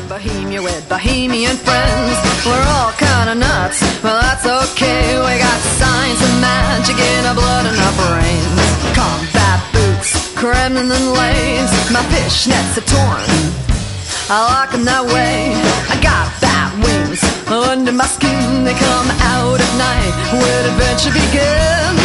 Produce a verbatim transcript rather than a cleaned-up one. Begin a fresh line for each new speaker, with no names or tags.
Bohemia with bohemian friends. We're all kinda nuts, but that's okay. We got science and magic in our blood and our brains. Combat boots, Kremlin and lace. My fishnets are torn, I like them that way. I got bat wings under my skin. They come out at night, where adventure begins.